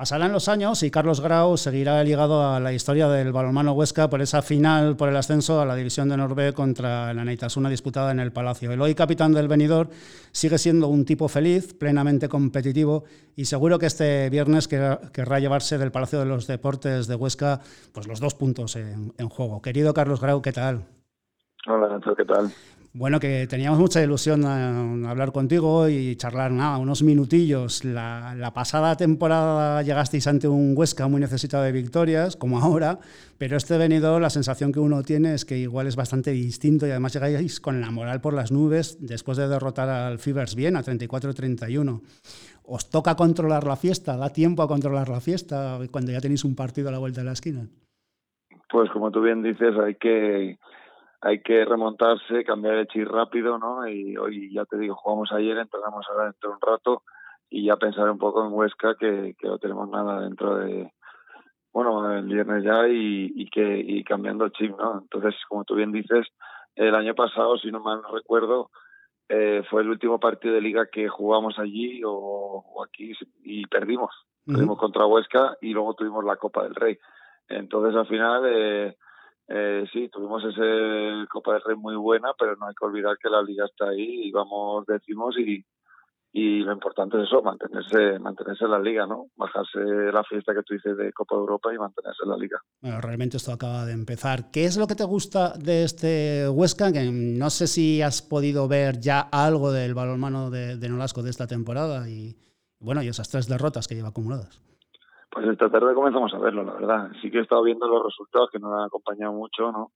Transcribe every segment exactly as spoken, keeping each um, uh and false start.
Pasarán los años y Carlos Grau seguirá ligado a la historia del balonmano Huesca por esa final por el ascenso a la División de Honor B contra el Anaitasuna disputada en el Palacio. El hoy capitán del Benidorm sigue siendo un tipo feliz, plenamente competitivo y seguro que este viernes querrá llevarse del Palacio de los Deportes de Huesca pues los dos puntos en, en juego. Querido Carlos Grau, ¿qué tal? Hola, Nacho, ¿qué tal? Bueno, que teníamos mucha ilusión a, a hablar contigo y charlar nada, unos minutillos. La, la pasada temporada llegasteis ante un Huesca muy necesitado de victorias, como ahora, pero este venido, la sensación que uno tiene es que igual es bastante distinto y además llegáis con la moral por las nubes después de derrotar al Fibers Viena treinta y cuatro a treinta y uno. ¿Os toca controlar la fiesta? ¿Da tiempo a controlar la fiesta cuando ya tenéis un partido a la vuelta de la esquina? Pues como tú bien dices, hay que... hay que remontarse, cambiar el chip rápido, ¿no? Y hoy, ya te digo, jugamos ayer, entrenamos ahora dentro de un rato y ya pensar un poco en Huesca, que, que no tenemos nada dentro de, bueno, el viernes ya y, y que y cambiando el chip, ¿no? Entonces, como tú bien dices, el año pasado, si no mal no recuerdo, eh, fue el último partido de liga que jugamos allí o, o aquí y perdimos. Uh-huh. Perdimos contra Huesca y luego tuvimos la Copa del Rey. Entonces, al final... Eh, Eh, sí, tuvimos ese Copa del Rey muy buena, pero no hay que olvidar que la liga está ahí y vamos décimos y, y lo importante es eso, mantenerse mantenerse en la liga, ¿no? Bajarse la fiesta que tú dices de Copa de Europa y mantenerse en la liga. Bueno, realmente esto acaba de empezar. ¿Qué es lo que te gusta de este Huesca? Que no sé si has podido ver ya algo del balonmano de, de Nolasco de esta temporada y, bueno, y esas tres derrotas que lleva acumuladas. Pues esta tarde comenzamos a verlo, la verdad. Sí que he estado viendo los resultados que nos han acompañado mucho, ¿no?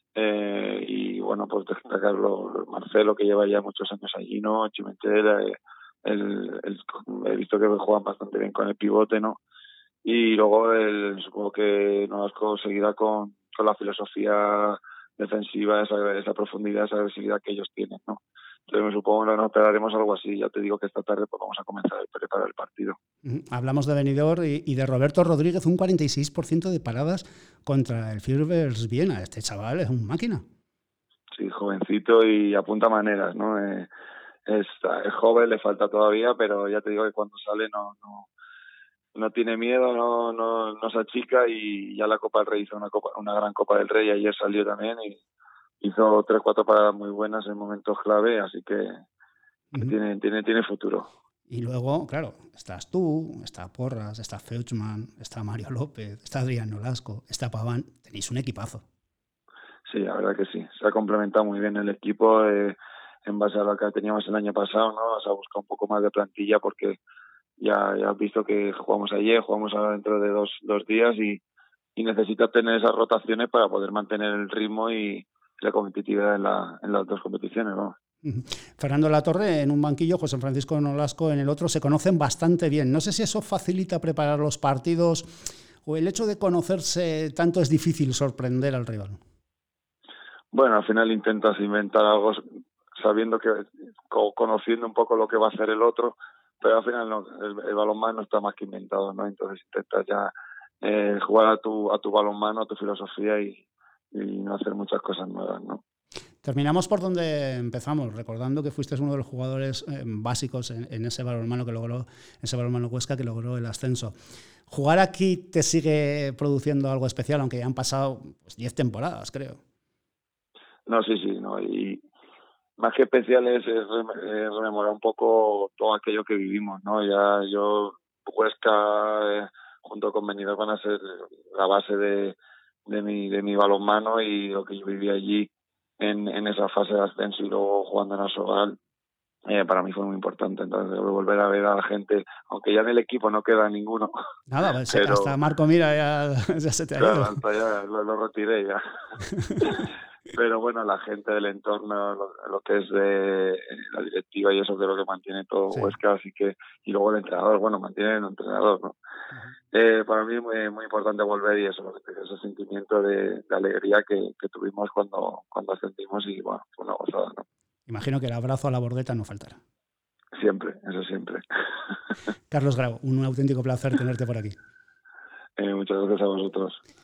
Eh, y bueno, pues destacarlo, Marcelo, que lleva ya muchos años allí, ¿no? Chimentel, eh, el, el, he visto que juegan bastante bien con el pivote, ¿no? Y luego el, supongo que Nolasco seguirá con, con la filosofía defensiva, esa, esa profundidad, esa agresividad que ellos tienen, ¿no? Entonces me supongo que nos esperaremos algo así. Ya te digo que esta tarde pues vamos a comenzar a preparar el partido. Hablamos de Benidorm y, y de Roberto Rodríguez, un cuarenta y seis por ciento de paradas contra el Fibers Viena. Este chaval es un máquina. Sí, jovencito y apunta maneras, ¿no? Eh, es, es joven, le falta todavía, pero ya te digo que cuando sale no no, no tiene miedo, no, no, no se achica y ya la Copa del Rey hizo una, copa, una gran Copa del Rey. Ayer salió también y hizo tres, cuatro paradas muy buenas en momentos clave, así que, que uh-huh. tiene, tiene, tiene futuro. Y luego, claro, estás tú, está Porras, está Feuchman, está Mario López, está Adrián Nolasco, está Paván. Tenéis un equipazo. Sí, la verdad que sí. Se ha complementado muy bien el equipo eh, en base a lo que teníamos el año pasado, ¿no? Se ha buscado un poco más de plantilla porque ya, ya has visto que jugamos ayer, jugamos ahora dentro de dos, dos días y, y necesitas tener esas rotaciones para poder mantener el ritmo y la competitividad en, la, en las dos competiciones, ¿no? Fernando Latorre en un banquillo, José Francisco Nolasco en el otro, se conocen bastante bien. No sé si eso facilita preparar los partidos o el hecho de conocerse tanto es difícil sorprender al rival. Bueno, al final intentas inventar algo sabiendo que, conociendo un poco lo que va a hacer el otro, pero al final no, el, el balonmano está más que inventado, ¿no? Entonces intentas ya eh, jugar a tu a tu balonmano, a tu filosofía y, y no hacer muchas cosas nuevas, ¿no? Terminamos por donde empezamos, recordando que fuiste uno de los jugadores eh, básicos en, en ese balonmano que logró, ese balonmano Huesca que logró el ascenso. ¿Jugar aquí te sigue produciendo algo especial, aunque ya han pasado pues, diez temporadas, creo? No, sí, sí, no, y más que especial es, es rememorar un poco todo aquello que vivimos, ¿no? Ya yo, Huesca, eh, junto con Benidorm van a ser la base de, de mi de mi balonmano y lo que yo viví allí en, en esa fase de ascenso y luego jugando en Asogal, eh, para mí fue muy importante. Entonces volver a ver a la gente, aunque ya en el equipo no queda ninguno. Nada, pues pero, hasta Marco Mira ya, ya se te ha claro, ido. Hasta ya lo, lo retiré ya. Pero bueno, la gente del entorno, lo, lo que es de la directiva y eso que es lo que mantiene todo sí. Huesca, así que, y luego el entrenador, bueno, mantiene el entrenador, ¿no? Uh-huh. Eh, para mí es muy, muy importante volver y eso, ese sentimiento de, de alegría que, que tuvimos cuando, cuando ascendimos y bueno, fue una gozada, ¿no? Imagino que el abrazo a la bordeta no faltará. Siempre, eso siempre. Carlos Grau, un auténtico placer tenerte por aquí. Eh, muchas gracias a vosotros.